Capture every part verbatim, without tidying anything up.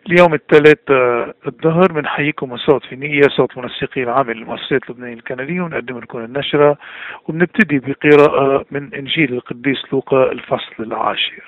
اليوم الثلاثاء الظهر بنحييكم من صوت فينية، صوت منسقي العام للمؤسسات اللبنانية الكندية، ونقدم لكم النشرة وبنبتدي بقراءة من إنجيل القديس لوقا الفصل العاشر.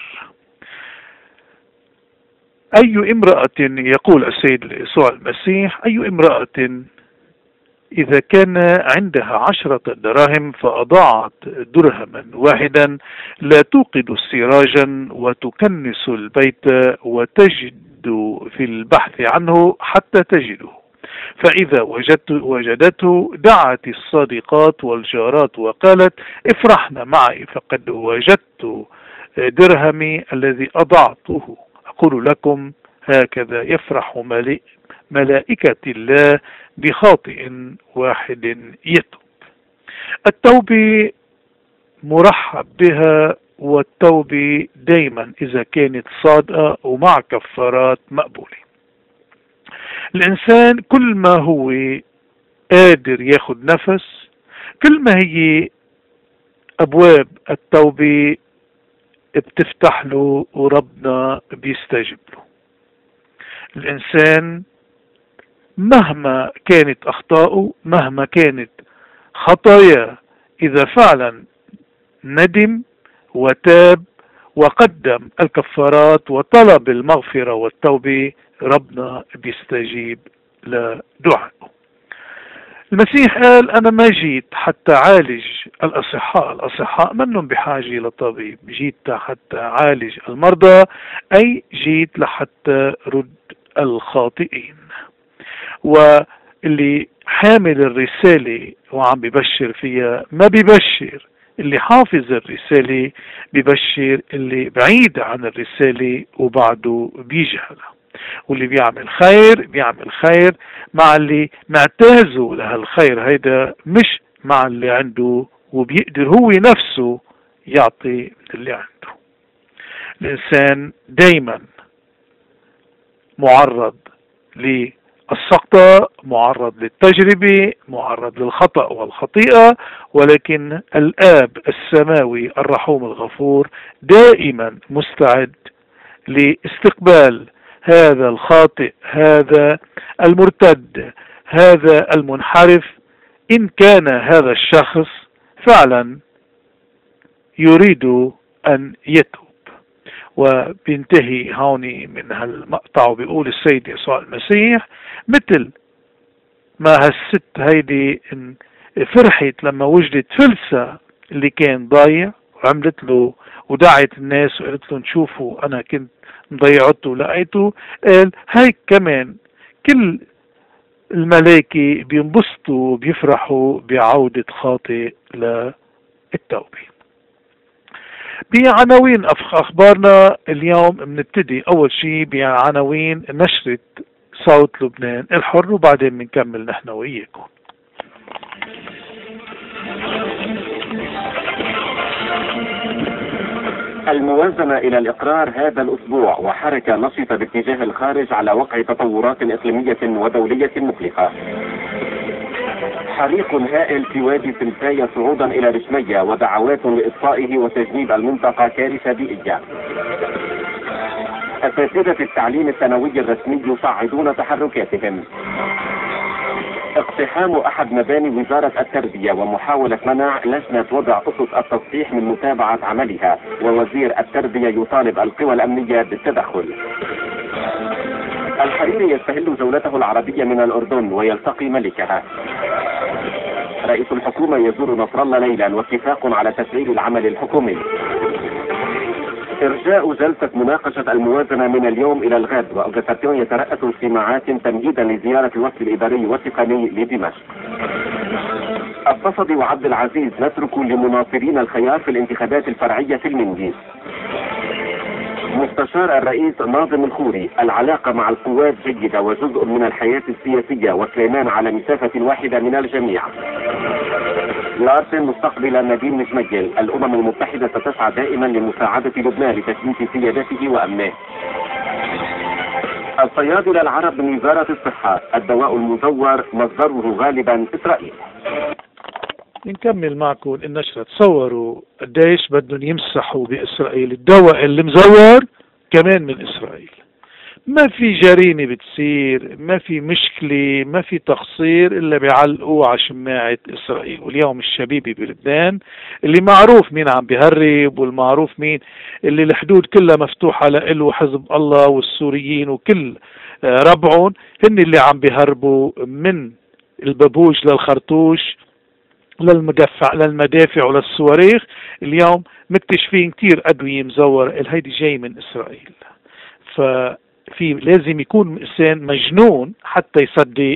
أي امرأة، يقول السيد يسوع المسيح، أي امرأة إذا كان عندها عشرة دراهم فأضاعت درهما واحدا لا توقد سراجا وتكنس البيت وتجد في البحث عنه حتى تجده، فإذا وجدت وجدته دعت الصديقات والجارات وقالت: افرحن معي فقد وجدت درهمي الذي أضعته. أقول لكم هكذا يفرح ملائكة الله بخاطئ واحد يتوب. التوبة مرحب بها، والتوبة دايما إذا كانت صادقة ومع كفارات مقبولة. الإنسان كل ما هو قادر ياخد نفس، كل ما هي أبواب التوبة بتفتح له وربنا بيستجيب له. الإنسان مهما كانت أخطاؤه، مهما كانت خطاياه، إذا فعلا ندم وتاب وقدم الكفارات وطلب المغفرة والتوبة، ربنا بيستجيب لدعائه. المسيح قال: أنا ما جيت حتى عالج الأصحاء، الأصحاء منهم بحاجة لطبيب، جيت حتى عالج المرضى، أي جيت لحتى رد الخاطئين. واللي حامل الرسالة وعم ببشر فيها ما ببشر اللي حافظ الرسالة، ببشر اللي بعيد عن الرسالة وبعده بيجهلها. واللي بيعمل خير بيعمل خير مع اللي معتازه لهالخير هيدا، مش مع اللي عنده وبيقدر هو نفسه يعطي من اللي عنده. الإنسان دايما معرض للسقطة، معرض للتجربة، معرض للخطأ والخطيئة، ولكن الآب السماوي الرحوم الغفور دائما مستعد لاستقبال هذا الخاطئ، هذا المرتد، هذا المنحرف، إن كان هذا الشخص فعلا يريد أن يتوب. وبينتهي هوني من هالمقطع وبيقول السيد يسوع المسيح: مثل ما هالست هيدي فرحت لما وجدت فلسة اللي كان ضايع، وعملت له ودعت الناس وقالت لهم: شوفوا أنا كنت ضيعته ولقيته، قال هيك كمان كل الملائكة بينبسطوا وبيفرحوا بعودة خاطئ للتوبة. بعناوين أخبارنا اليوم بنبتدي أول شيء بعناوين نشرة صوت لبنان الحر، وبعدين بنكمل نحن وإياكم. الموازنة إلى الإقرار هذا الأسبوع، وحركة نشطة باتجاه الخارج على وقع تطورات إقليمية ودولية مقلقة. حريق هائل في وادي سمساية صعودا إلى رشمية، ودعوات لإطفائه وتجنيب المنطقة كارثة بيئية. أساتذة التعليم الثانوي الرسمي يصعدون تحركاتهم. اقتحام أحد مباني وزارة التربية ومحاولة منع لجنة وضع أسس التصحيح من متابعة عملها، ووزير التربية يطالب القوى الأمنية بالتدخل. الحريري يستهل جولته العربية من الأردن ويلتقي ملكها. رئيس الحكومة يزور نصر الله ليلا، واتفاق على تسعير العمل الحكومي. إرجاء جلسة مناقشة الموازنة من اليوم إلى الغد، وأوجستيون يترأس اجتماعات تمهيدا لزيارة الوفد الإداري والتقني لدمشق. التصدي وعبد العزيز نترك لمناصرين الخيار في الانتخابات الفرعية في المندي. مستشار الرئيس ناظم الخوري: العلاقة مع القوات جيدة وجزء من الحياة السياسية، وسليمان على مسافة واحدة من الجميع. لارسن مستقبل نادين مشمجل: الأمم المتحدة ستسعى دائما لمساعدة لبنان لتثبيت سيادته وأمنه. الصيادلة العرب من وزارة الصحة: الدواء المزور مصدره غالبا إسرائيل. نكمل معكم النشرة. تصوروا قديش بدهم يمسحوا بإسرائيل، الدواء اللي مزور كمان من إسرائيل. ما في جريمة بتصير، ما في مشكلة، ما في تقصير إلا بيعلقوا على شماعة إسرائيل. واليوم الشبيبي بلبنان اللي معروف مين عم بيهرب، والمعروف مين اللي الحدود كلها مفتوحة له، حزب الله والسوريين وكل ربعهم، هن اللي عم بيهربوا من البابوج للخرطوش للمدافع للمدافع وللصواريخ. اليوم مكتشفين كتير أدوية مزورة، هيدي جاي من إسرائيل. ففي لازم يكون إنسان مجنون حتى يصدق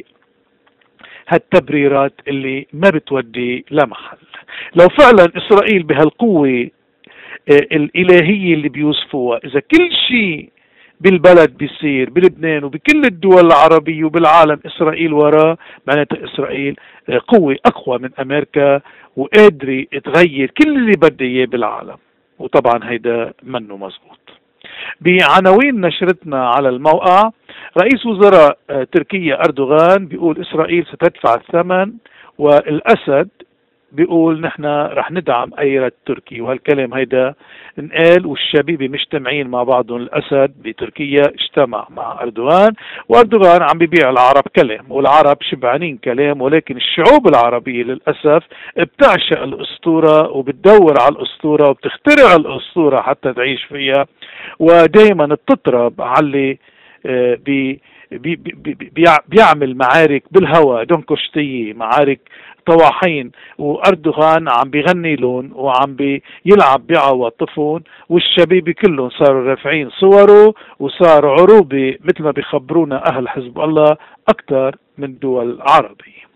هالتبريرات اللي ما بتودي لمحل. لو فعلا إسرائيل بهالقوة الإلهية اللي بيوصفوها، إذا كل شيء بالبلد بيصير بلبنان وبكل الدول العربية وبالعالم إسرائيل وراه، معناتها إسرائيل قوة أقوى من أمريكا وقادرة تغير كل اللي بدها إياه بالعالم. وطبعا هيدا منه مزبوط. بعناوين نشرتنا على الموقع، رئيس وزراء تركيا أردوغان بيقول إسرائيل ستدفع الثمن، والأسد بيقول نحن رح ندعم أي رد تركي. وهالكلام هيدا انقال والشبيبة مجتمعين مع بعضهم. الأسد بتركيا اجتمع مع أردوغان، وأردوغان عم بيبيع العرب كلام، والعرب شبعانين كلام، ولكن الشعوب العربية للأسف بتعشق الأسطورة وبتدور على الأسطورة وبتخترع الأسطورة حتى تعيش فيها، ودائما بتطرب على بي بي بي بيعمل معارك بالهواء دنكشتية، معارك طواحين، وأردوغان عم بيغني لهم وعم بيلعب بعواطفهم، والشبيبة كلهم صاروا رافعين صوره وصار عروبة مثل ما بيخبرونا أهل حزب الله أكثر من دول عربية.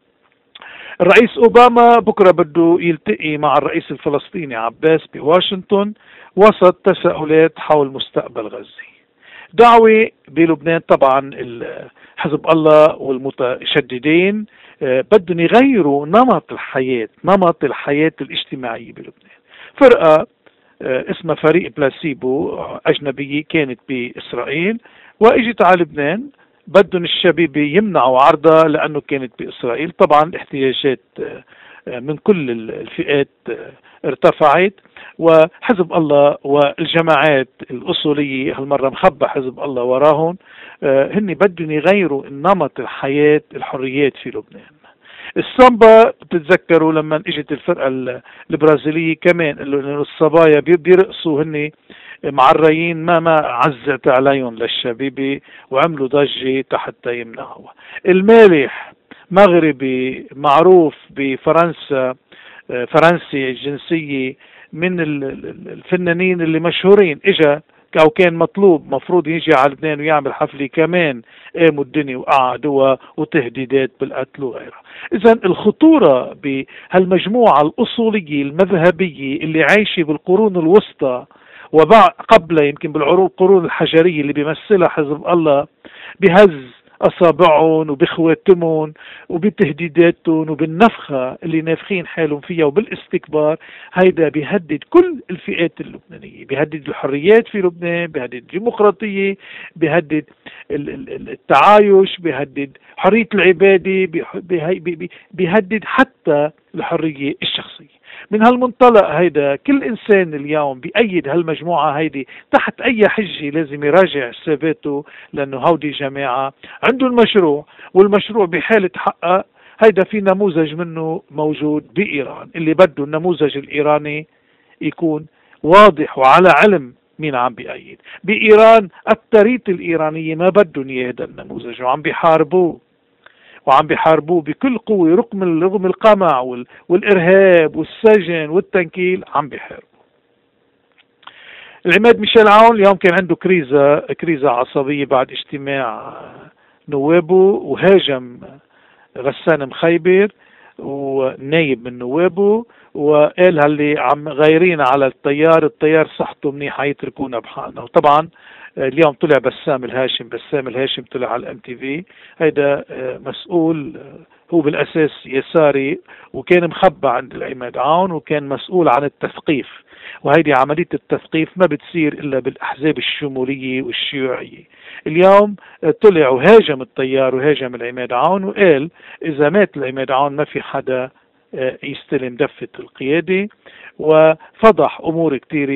الرئيس أوباما بكرة بده يلتقي مع الرئيس الفلسطيني عباس بواشنطن وسط تساؤلات حول مستقبل غزة. دعوة بلبنان، طبعا حزب الله والمتشددين بدهم يغيروا نمط الحياة، نمط الحياة الاجتماعية بلبنان. فرقة اسمها فريق بلاسيبو أجنبية كانت بإسرائيل واجت على لبنان، بدهم الشبيبة يمنعوا عرضها لأنه كانت بإسرائيل. طبعا الاحتياجات من كل الفئات ارتفعت، وحزب الله والجماعات الأصولية هالمرة مخبى حزب الله وراهم، هن بدهم يغيروا النمط الحياة الحريات في لبنان. السامبا بتتذكروا لما اجت الفرقة البرازيلية كمان الصبايا بيرقصوا هن معريين، ما ما عزت عليهم للشبيبة وعملوا ضجة حتى يمنعوها. المالح مغربي معروف بفرنسا، فرنسي الجنسية، من الفنانين اللي مشهورين، اجا او كان مطلوب مفروض يجي على لبنان ويعمل حفلة، كمان قاموا الدنيا وقعدوها وتهديدات بالقتل وغيرها. اذا الخطورة بهالمجموعة الاصولية المذهبية اللي عايشة بالقرون الوسطى وقبل يمكن بالقرون الحجرية اللي بيمثلها حزب الله، بهز أصابعهم وبخواتمهم وبتهديداتهم وبالنفخة اللي نافخين حالهم فيها وبالاستكبار. هيدا بيهدد كل الفئات اللبنانية، بيهدد الحريات في لبنان، بيهدد الديمقراطية، بيهدد التعايش، بيهدد حرية العبادة، بيهدد حتى الحرية الشخصية. من هالمنطلق هيدا كل إنسان اليوم بيأيد هالمجموعة هيدي تحت أي حجة لازم يراجع حساباته، لأنه هودي جماعة عندهم مشروع، والمشروع بحالة حقق. هيدا في نموذج منه موجود بإيران، اللي بده النموذج الإيراني يكون واضح وعلى علم مين عم بيأيد. بإيران أكترية الإيرانية ما بدهم هذا النموذج وعم بيحاربوه، وعم بيحاربوه بكل قوة، رغم رغم القمع والإرهاب والسجن والتنكيل عم بيحاربوا. العماد ميشيل عون اليوم كان عنده كريزة كريزة عصبية بعد اجتماع نوابه، وهاجم غسان مخيبر ونايب من نوابه، وقال هاللي عم غايرين على التيار، التيار صحته منيحة يتركونا بحالنا. وطبعا اليوم طلع بسام الهاشم، بسام الهاشم طلع على الام تي في، هيدا مسؤول، هو بالاساس يساري وكان مخبى عند العماد عون وكان مسؤول عن التثقيف، وهيدي عملية التثقيف ما بتصير الا بالاحزاب الشمولية والشيوعية. اليوم طلع وهاجم التيار وهاجم العماد عون، وقال اذا مات العماد عون ما في حدا يستلم دفة القيادة، وفضح امور كتيرة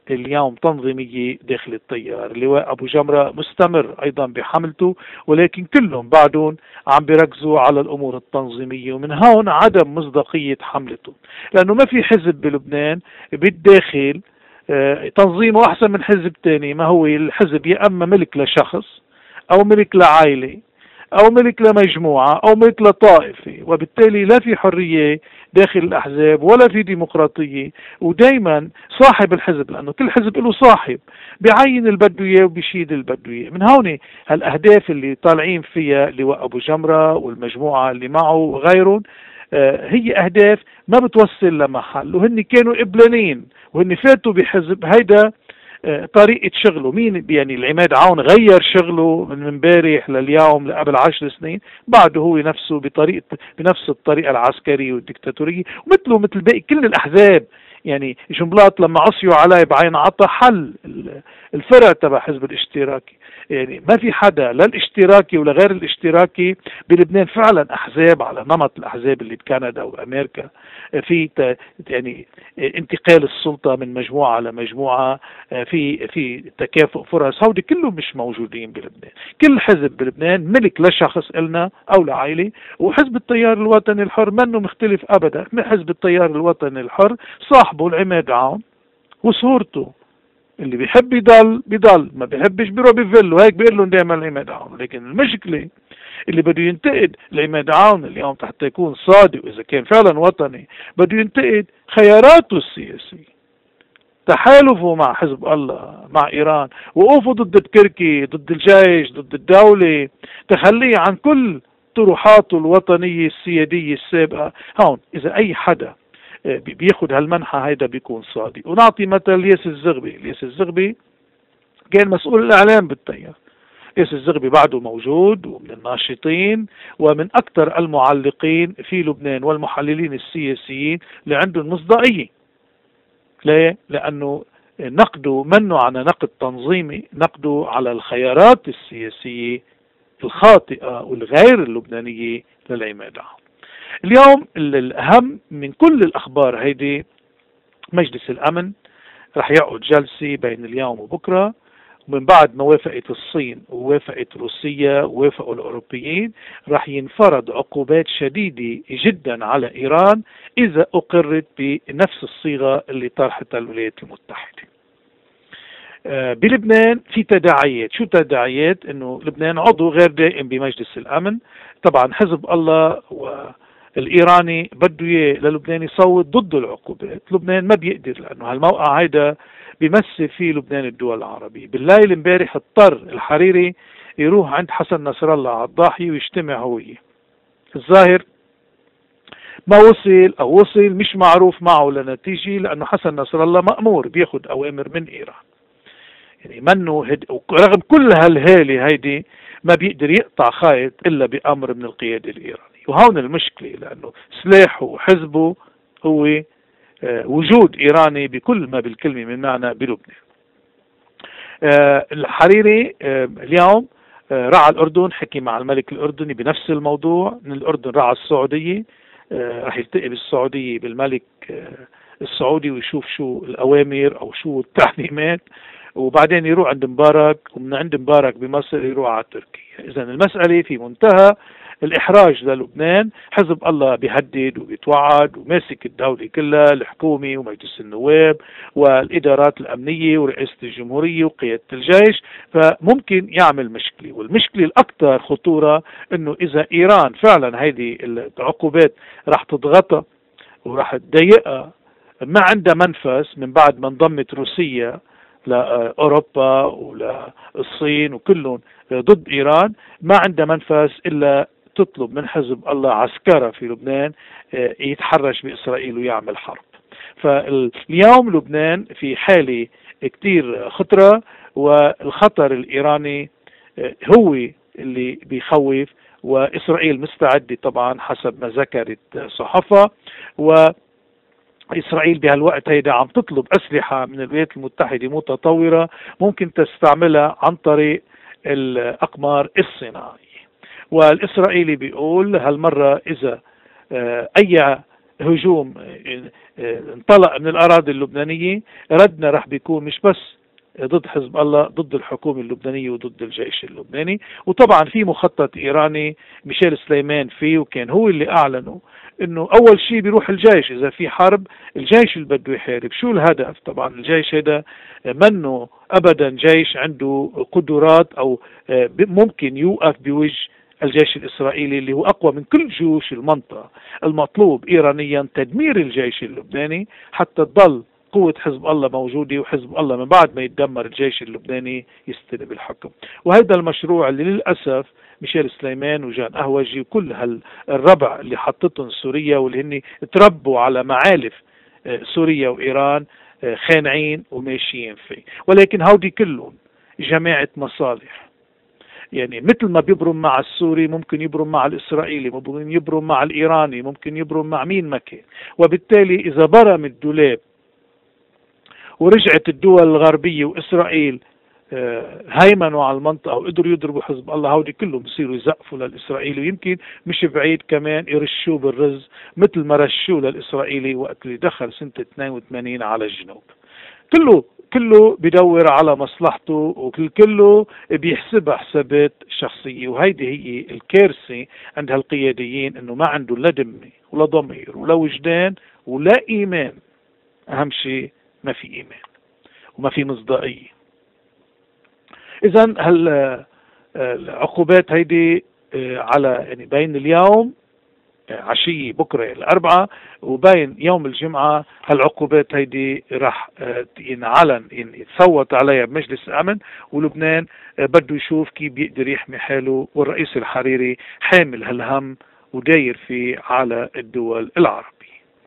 اليوم تنظيمية داخل التيار. اللواء أبو جمرة مستمر أيضا بحملته، ولكن كلهم بعدهم عم بيركزوا على الأمور التنظيمية، ومن هون عدم مصداقية حملته، لأنه ما في حزب بلبنان بالداخل تنظيمه أحسن من حزب تاني. ما هو الحزب يا أما ملك لشخص أو ملك لعائلة أو ملك لمجموعة أو ملك لطائفة، وبالتالي لا في حرية داخل الأحزاب ولا في ديمقراطية. ودايما صاحب الحزب، لأنه كل حزب له صاحب، بيعين اللي بده إياه وبيشيد اللي بده إياه. من هون هالأهداف اللي طالعين فيها لواء أبو جمرة والمجموعة اللي معه وغيرهم هي أهداف ما بتوصل لمحل، وهن كانوا قبلانين وهن فاتوا بحزب هيدا طريقة شغله. مين يعني العماد عون غير شغله من امبارح لليوم لقبل عشر سنين، بعده هو نفسه بطريقة بنفس الطريقة العسكرية والديكتاتورية، ومثله مثل باقي كل الأحزاب. يعني جنبلاط لما عصيوا عليه بعين عطى حل الفرع تبع حزب الاشتراكي. يعني ما في حدا لا الاشتراكي ولا غير الاشتراكي بلبنان فعلا احزاب على نمط الاحزاب اللي بكندا وامريكا، في يعني انتقال السلطه من مجموعه لمجموعه، في في تكافؤ فرص. هودي كلهم مش موجودين بلبنان. كل حزب بلبنان ملك لشخص إلنا او لعائله، وحزب التيار الوطني الحر منه مختلف ابدا. حزب التيار الوطني الحر صاحبه العماد عون وصورته، اللي بيحب يضل بيضل، ما بيحبش بيروح بيفل، وهيك بيقول لهم دائما العماد عون. لكن المشكله اللي بده ينتقد العماد عون اليوم حتى يكون صادق، واذا كان فعلا وطني بده ينتقد خياراته السياسيه، تحالفه مع حزب الله مع ايران، وقوفه ضد التركي، ضد الجيش، ضد الدوله، تخليه عن كل طروحاته الوطنيه السياديه السابقه. هون اذا اي حدا بياخد هالمنحة هيدا بيكون صادق. ونعطي مثل الياس الزغبي. الياس الزغبي كان مسؤول الإعلام بالتيار. الياس الزغبي بعده موجود ومن الناشطين ومن أكثر المعلقين في لبنان والمحللين السياسيين اللي عندهم مصداقية. ليه؟ لأنه نقده منه على نقد تنظيمي، نقده على الخيارات السياسية الخاطئة والغير اللبنانية للعماد عون. اليوم الأهم من كل الأخبار هيدي مجلس الأمن رح يقعد جلسة بين اليوم وبكرة، ومن بعد ما وافقت الصين ووافقت روسيا ووافقوا الأوروبيين رح ينفرض عقوبات شديدة جدا على إيران إذا أقرت بنفس الصيغة اللي طرحتها الولايات المتحدة. بلبنان في تداعيات. شو تداعيات؟ انه لبنان عضو غير دائم بمجلس الأمن. طبعا حزب الله والإيراني بده اياه للبنان يصوت ضد العقوبات. لبنان ما بيقدر، لأنه هالموقع هيدا بيمثل فيه لبنان الدول العربية. بالليل امبارح اضطر الحريري يروح عند حسن نصر الله على الضاحية ويجتمع هو. الظاهر ما وصل او وصل مش معروف معه لنتيجة، لأنه حسن نصر الله مأمور بياخد أوامر من إيران. يعني منه هد... رغم كل هالهالة هيدي ما بيقدر يقطع خيط إلا بأمر من القيادة الإيرانية. وهون المشكلة، لأنه سلاحه وحزبه هو وجود إيراني بكل ما بالكلمة من معنى بلبنان. الحريري اليوم راح الأردن، حكي مع الملك الأردني بنفس الموضوع. من الأردن راح السعودية، راح يلتقي بالسعودية بالملك السعودي ويشوف شو الأوامر أو شو التعليمات، وبعدين يروح عند مبارك، ومن عند مبارك بمصر يروح على تركيا. إذن المسألة في منتهى الإحراج للبنان. حزب الله بيهدد وبيتوعد وماسك الدولة كلها، الحكومة ومجلس النواب والإدارات الأمنية ورئاسة الجمهورية وقيادة الجيش، فممكن يعمل مشكلة. والمشكلة الأكثر خطورة إنه إذا إيران فعلا هذه العقوبات راح تضغطها وراح تضيقها، ما عندها منفس من بعد ما انضمت روسيا لأوروبا وللصين وكلهم ضد إيران، ما عندها منفس إلا تطلب من حزب الله عسكرة في لبنان يتحرش بإسرائيل ويعمل حرب. فاليوم لبنان في حالة كتير خطرة، والخطر الإيراني هو اللي بيخوف، وإسرائيل مستعدة طبعا حسب ما ذكرت صحفها. و إسرائيل بهالوقت هيدا عم تطلب أسلحة من الولايات المتحدة متطورة ممكن تستعملها عن طريق الأقمار الصناعية. والإسرائيلي بيقول هالمرة إذا أي هجوم انطلق من الأراضي اللبنانية، ردنا رح بيكون مش بس ضد حزب الله، ضد الحكومة اللبنانية وضد الجيش اللبناني. وطبعا في مخطط إيراني ميشيل سليمان فيه، وكان هو اللي أعلنه انه اول شيء بيروح الجيش اذا في حرب، الجيش اللي بده يحارب. شو الهدف؟ طبعا الجيش هذا منه ابدا جيش عنده قدرات او ممكن يوقف بوجه الجيش الإسرائيلي اللي هو أقوى من كل جيوش المنطقة. المطلوب إيرانيا تدمير الجيش اللبناني حتى تضل قوة حزب الله موجودة، وحزب الله من بعد ما يتدمر الجيش اللبناني يستلم الحكم. وهذا المشروع اللي للأسف ميشيل سليمان وجان أهوجي وكل هالربع اللي حطتهم سوريا واللي هن تربوا على معالف سوريا وإيران خانعين وماشيين فيه. ولكن هودي كلهم جماعة مصالح، يعني مثل ما بيبرم مع السوري ممكن يبرم مع الإسرائيلي، ممكن يبرم مع الإيراني، ممكن يبرم مع مين ما كان. وبالتالي إذا برم الدولاب ورجعت الدول الغربية وإسرائيل هيمنوا على المنطقة وقدروا يضربوا حزب الله، هودي كلهم بصيروا يزقفوا للإسرائيلي، ويمكن مش بعيد كمان يرشوه بالرز مثل ما رشوه للإسرائيلي وقت اللي دخل سنة اثنين وثمانين على الجنوب. كله كله بدور على مصلحته، وكل كله بيحسبها حسابات شخصية. وهيدي هي الكارثة عند هالقياديين، انه ما عنده لا دمي ولا ضمير ولا وجدان ولا ايمان. اهم شيء ما في ايمان وما في مصداقية. اذا هالعقوبات هيدي على يعني بين اليوم عشية بكرة الأربعاء وبين يوم الجمعة، هالعقوبات هيدي راح ينعلن يتصوت عليها بمجلس الأمن، ولبنان بده يشوف كيف بيقدر يحمي حاله. والرئيس الحريري حامل هالهم وداير فيه على الدول العربية.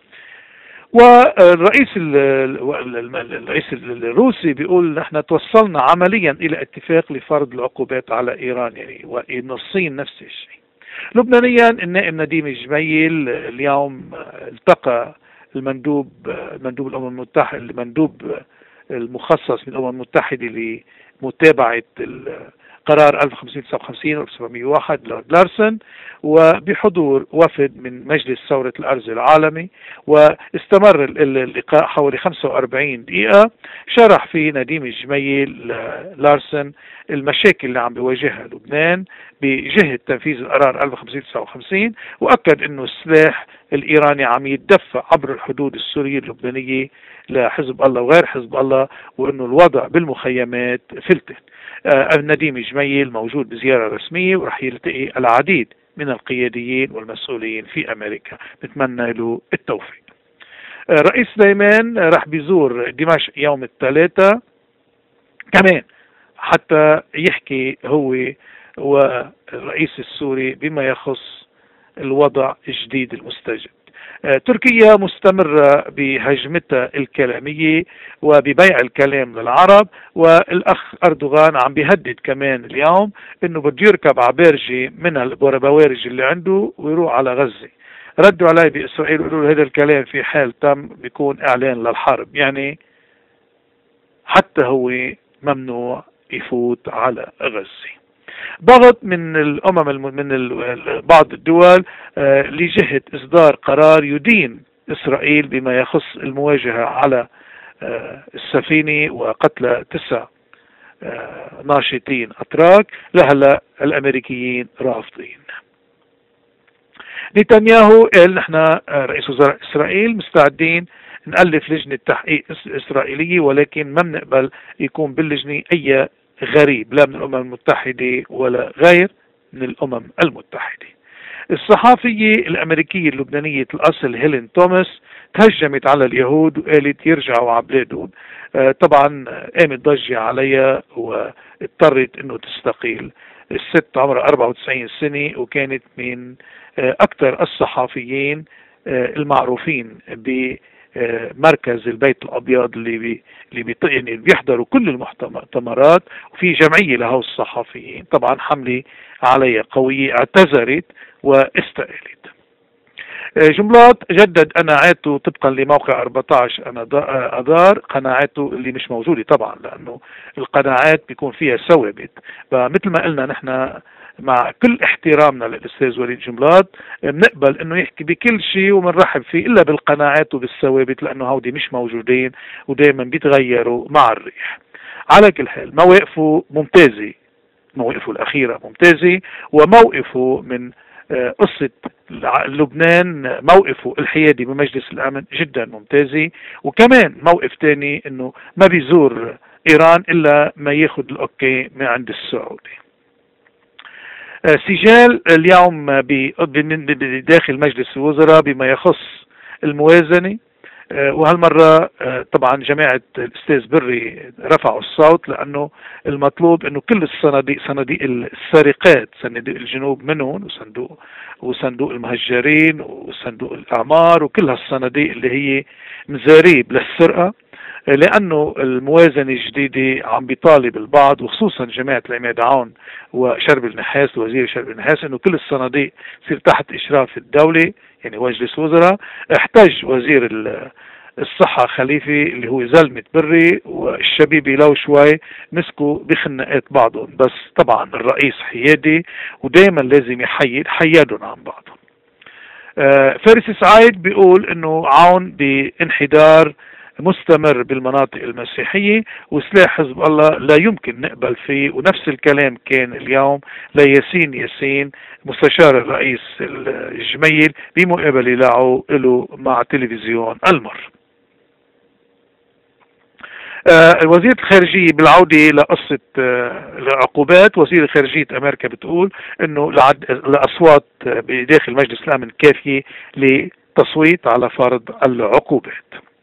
والرئيس الرئيس الروسي بيقول نحن توصلنا عمليا إلى اتفاق لفرض العقوبات على إيران، يعني والصين نفس الشيء. لبنانيا النائب نديم الجميل اليوم التقى المندوب مندوب الأمم المتحدة المندوب المخصص من الأمم المتحدة لمتابعة قرار ألف وخمسمئة وتسعة وخمسين و ألف وسبعمئة وواحد لورد لارسن، وبحضور وفد من مجلس ثورة الأرز العالمي. واستمر اللقاء حوالي خمسة وأربعين دقيقة، شرح فيه نديم الجميل لارسن المشاكل اللي عم بيواجهها لبنان بجهة تنفيذ القرار ألف وخمسمئة وتسعة وخمسين، وأكد أنه السلاح الإيراني عم يتدفع عبر الحدود السورية اللبنانية لحزب الله وغير حزب الله، وأنه الوضع بالمخيمات فلتت. آه نديم الجميل موجود بزيارة رسمية ورح يلتقي العديد من القياديين والمسؤولين في أمريكا، نتمنى له التوفيق. آه رئيس سليمان رح بيزور دمشق يوم الثلاثاء كمان حتى يحكي هو والرئيس السوري بما يخص الوضع الجديد المستجد. تركيا مستمرة بهجمتها الكلامية وببيع الكلام للعرب، والأخ أردوغان عم بيهدد كمان اليوم إنه بده يركب على بارجة من البوارج اللي عنده ويروح على غزة. ردوا عليه بإسرائيل وقالوا له هذا الكلام في حال تم بيكون إعلان للحرب، يعني حتى هو ممنوع يفوت على غزة. ضغط من الأمم من بعض الدول لجهة إصدار قرار يدين إسرائيل بما يخص المواجهة على السفينة وقتل تسع ناشطين أتراك. لهلا الأمريكيين رافضين. نتنياهو قال نحن رئيس وزراء إسرائيل مستعدين نألف لجنة تحقيق إسرائيلية، ولكن ما بنقبل يكون باللجنة أي غريب لا من الأمم المتحدة ولا غير من الأمم المتحدة. الصحافية الأمريكية اللبنانية الأصل هيلين توماس تهجمت على اليهود وقالت يرجعوا على بلادهم. آه طبعا قامت ضجة عليها واضطرت انه تستقيل. الست عمرها أربعة وتسعين سنة وكانت من آه أكثر الصحافيين آه المعروفين ب مركز البيت الأبيض اللي بي اللي بي يعني بيحضروا كل المؤتمرات، وفي جمعية لهؤلاء الصحفيين. طبعا حملة عليها قوية، اعتذرت واستقالت. جملات جدد قناعاته طبقا لموقع أربعة عشر أذار، قناعاته اللي مش موجودة طبعا لأنه القناعات بيكون فيها ثوابت. فمثل ما قلنا نحن مع كل احترامنا للأستاذ وليد جنبلاط بنقبل انه يحكي بكل شيء وبنرحب فيه الا بالقناعات وبالثوابت، لانه هودي مش موجودين ودائما بيتغيروا مع الريح. على كل حال مواقفه ممتازة، مواقفه الأخيرة ممتازة، وموقفه من قصة لبنان موقفه الحيادي بمجلس الأمن جدا ممتازة، وكمان موقف تاني انه ما بيزور ايران الا ما ياخد الاوكي من عند السعودي. سجال اليوم بداخل مجلس الوزراء بما يخص الموازنة، وهالمرة طبعا جماعة الأستاذ بري رفعوا الصوت، لأنه المطلوب أنه كل الصناديق، صناديق السرقات، صناديق الجنوب منهم، وصندوق وصندوق المهجرين وصندوق الأعمار وكل هالصناديق اللي هي مزاريب للسرقة، لأنه الموازنة الجديدة عم بيطالب البعض وخصوصا جماعة العماد عون وشرب النحاس، وزير شرب النحاس، أنه كل الصناديق تصير تحت إشراف الدولة، يعني مجلس وزراء. احتج وزير الصحة خليفي اللي هو زلمة بري والشبيبي لو شوي مسكوا بخناقات بعضهم، بس طبعا الرئيس حيادي ودائما لازم يحيد حيادهم عن بعضهم. فارس سعيد بيقول انه عون بانحدار مستمر بالمناطق المسيحية وسلاح حزب الله لا يمكن نقبل فيه، ونفس الكلام كان اليوم لياسين ياسين مستشار الرئيس الجميل بمقابلة له له مع تلفزيون المر. آه وزيرة الخارجية بالعودة لقصة آه العقوبات، وزيرة خارجية أمريكا بتقول إنه الأصوات بداخل مجلس الأمن كافية لتصويت على فرض العقوبات.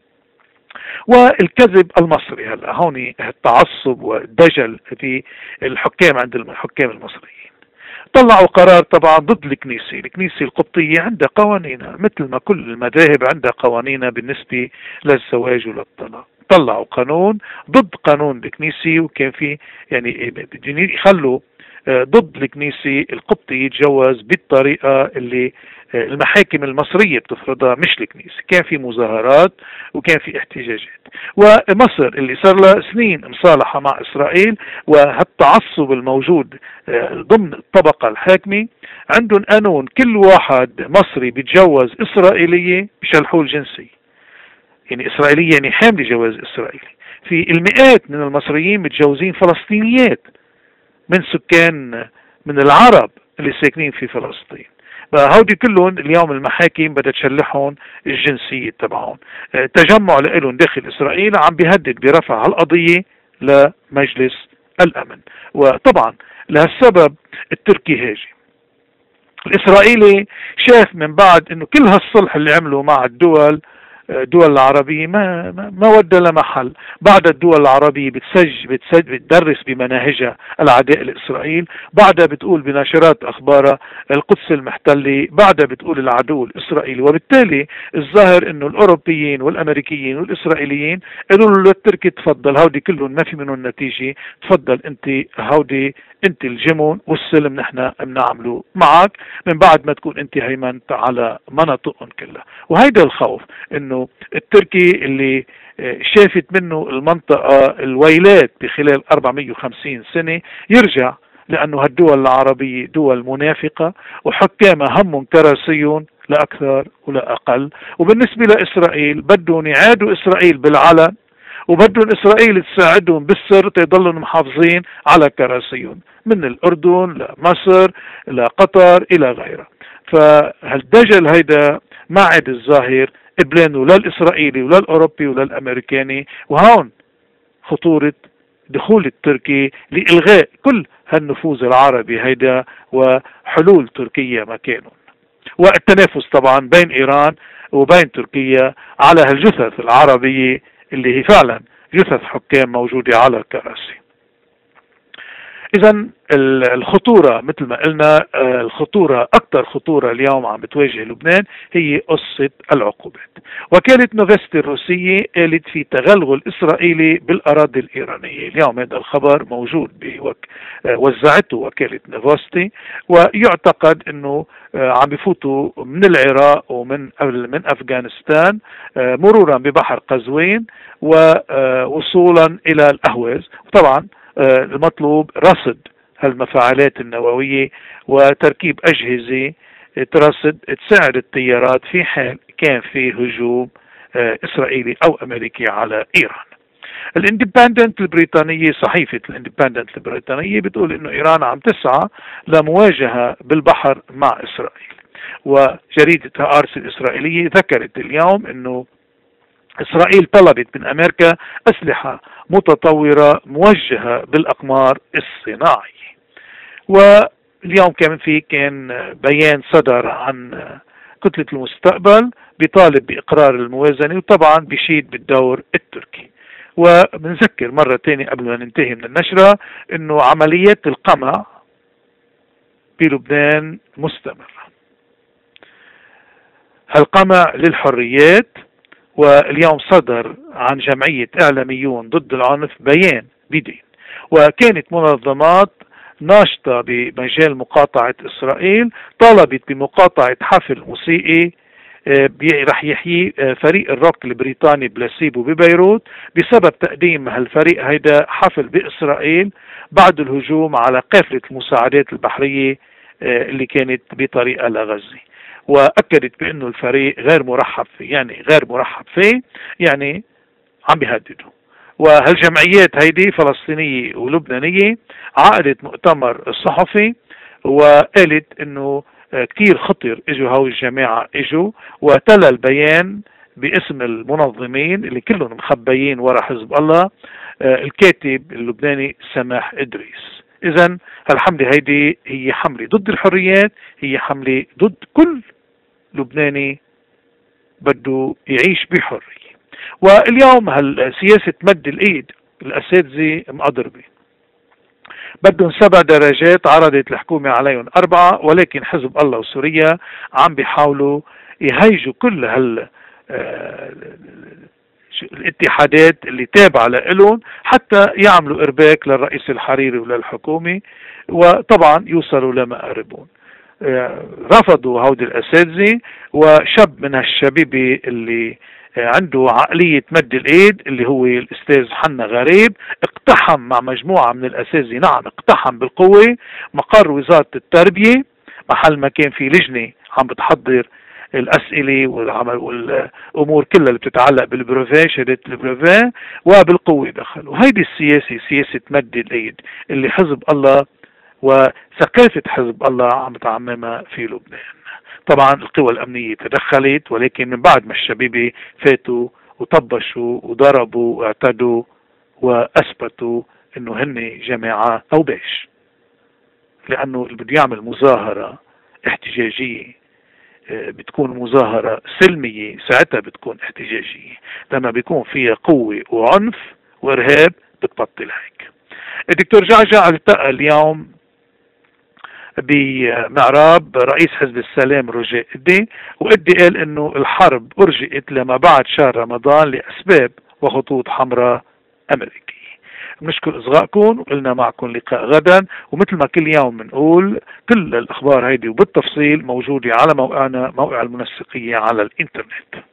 والكذب المصري هلا هون التعصب والدجل في الحكام عند الحكام المصريين. طلعوا قرار طبعا ضد الكنيسة، الكنيسة القبطية عندها قوانينها مثل ما كل المذاهب عندها قوانينها بالنسبة للزواج وللطلاق. طلعوا قانون ضد قانون الكنيسة، وكان في يعني بدهم يخلوا ضد الكنيسة القبطي يتجوز بالطريقة اللي المحاكم المصرية بتفرضها مش الكنيسة. كان في مظاهرات وكان في احتجاجات، ومصر اللي صار لها سنين مصالحة مع إسرائيل وهالتعصب الموجود ضمن الطبقة الحاكمة، عندهم قانون كل واحد مصري بيتجوز إسرائيلية بشلحوه الجنسية، يعني إسرائيلية يعني حامل جواز إسرائيلي. في المئات من المصريين متجوزين فلسطينيات من سكان من العرب اللي ساكنين في فلسطين. هودي كلهم اليوم المحاكم بدها تشلحهم الجنسية تبعهم. تجمع لهم داخل إسرائيل عم بيهدد برفع هالقضية لمجلس الأمن، وطبعا لهالسبب التركي هاجي. الإسرائيلي شاف من بعد انه كل هالصلح اللي عمله مع الدول الدول العربية ما ما ودى لمحل. بعد الدول العربية بتسج بتسج بتدرس بمناهجها العداء لإسرائيل، بعدها بتقول بناشرات أخبارها القدس المحتلة، بعدها بتقول العدو الإسرائيلي. وبالتالي الظاهر إنه الأوروبيين والأمريكيين والإسرائيليين قالوا له للتركي تفضل، هودي كلهم ما في منهم نتيجة، تفضل أنت، هودي أنت الجمون والسلم نحن بنعمله معك من بعد ما تكون أنت هيمنت على مناطقهم كلها. وهيدا الخوف إنه التركي اللي شافت منه المنطقة الويلات بخلال أربعمئة وخمسين سنة يرجع، لأنه هالدول العربية دول منافقة وحكامها همهم كراسيون لا أكثر ولا أقل. وبالنسبة لإسرائيل بدهم يعادوا إسرائيل بالعلن، وبدهم إسرائيل تساعدهم بالسر تيضلوا محافظين على كراسيهم من الأردن لمصر لقطر إلى غيرها. فهالدجل هيدا ما عاد الظاهر قبلانه لا الإسرائيلي ولا الأوروبي ولا الأمريكاني. وهون خطورة دخول التركي لإلغاء كل هالنفوذ العربي هيدا وحلول تركيا مكانهم، والتنافس طبعا بين إيران وبين تركيا على هالجثث العربية اللي هي فعلا جثث حكام موجودة على الكراسي. إذا الخطورة مثل ما قلنا، الخطورة أكثر خطورة اليوم عم بتواجه لبنان هي قصة العقوبات. وكالة نوفستي الروسية قالت في تغلغل إسرائيلي بالأراضي الإيرانية. اليوم هذا الخبر موجود بوك وزعته وكالة نوفستي، ويعتقد أنه عم بفوتوا من العراق ومن من أفغانستان مرورا ببحر قزوين ووصولا إلى الأهواز. وطبعا المطلوب رصد هالمفاعلات النووية وتركيب أجهزة ترصد تساعد الطيارات في حال كان في هجوم إسرائيلي أو أمريكي على إيران. الاندبندنت البريطانية، صحيفة الاندبندنت البريطانية بتقول إنه إيران عم تسعى لمواجهة بالبحر مع إسرائيل، وجريدة هآرتس الإسرائيلية ذكرت اليوم إنه إسرائيل طلبت من أمريكا أسلحة متطورة موجهة بالأقمار الصناعي. واليوم كمان في كان بيان صدر عن كتلة المستقبل بيطالب بإقرار الموازنة، وطبعا بيشيد بالدور التركي. وبنذكر مرة تانية قبل ما ننتهي من النشرة إنه عمليات القمع بلبنان مستمرة. هالقمع للحريات، واليوم صدر عن جمعية إعلاميون ضد العنف بيان بدين، وكانت منظمات ناشطة بمجال مقاطعة إسرائيل طالبت بمقاطعة حفل موسيقي رح يحيي فريق الروك البريطاني بلاسيبو ببيروت بسبب تقديم هالفريق هيدا حفل بإسرائيل بعد الهجوم على قافلة المساعدات البحرية اللي كانت بطريقة لغزة. وأكدت بأنه الفريق غير مرحب فيه، يعني غير مرحب فيه يعني عم بيهددوا. وهالجمعيات هيدي فلسطينية ولبنانية عقدت مؤتمر صحفي وقالت انه كتير خطر اجوا هاي الجماعة اجوا، وتلا البيان باسم المنظمين اللي كلهم مخبيين ورا حزب الله الكاتب اللبناني سماح إدريس. اذا هالحملة هيدي هي حملة ضد الحريات، هي حملة ضد كل لبناني بده يعيش بحرية. واليوم هالسياسة مد الايد الاساتذة مقدربة، بدهم سبع درجات عرضت الحكومة عليهم أربعة، ولكن حزب الله وسوريا عم بيحاولوا يهيجوا كل هال الاتحادات اللي تابعة لهم حتى يعملوا إرباك للرئيس الحريري وللحكومة، وطبعا يوصلوا لما قربون. رفضوا هودي الأساتذة، وشاب من هالشبيبة اللي عنده عقلية مد الإيد اللي هو الأستاذ حنا غريب اقتحم مع مجموعة من الأساتذة، نعم اقتحم بالقوة مقر وزارة التربية محل ما كان في لجنة عم بتحضر الأسئلة والأمور كلها اللي بتتعلق بالبروفي، شهادة البروفي، وبالقوة دخل. وهيدي السياسة سياسة مد الإيد اللي حزب الله وثقافة حزب الله عم تعممها في لبنان. طبعا القوى الأمنية تدخلت، ولكن من بعد ما الشبيبة فاتوا وطبشوا وضربوا واعتدوا وأثبتوا إنه هن جماعة أوباش، لأنه اللي بده يعمل مظاهرة احتجاجية بتكون مظاهرة سلمية، ساعتها بتكون احتجاجية. لما بيكون فيها قوة وعنف وإرهاب بتبطل هيك. الدكتور جعجع التقى اليوم بمعراب رئيس حزب السلام رجاء إدي، وإدي قال إنه الحرب أرجئت لما بعد شهر رمضان لأسباب وخطوط حمراء أمريكية. بنشكر إصغائكم، وقلنا معكم لقاء غدا، ومثل ما كل يوم بنقول كل الأخبار هيدي وبالتفصيل موجودة على موقعنا موقع المنسقية على الإنترنت.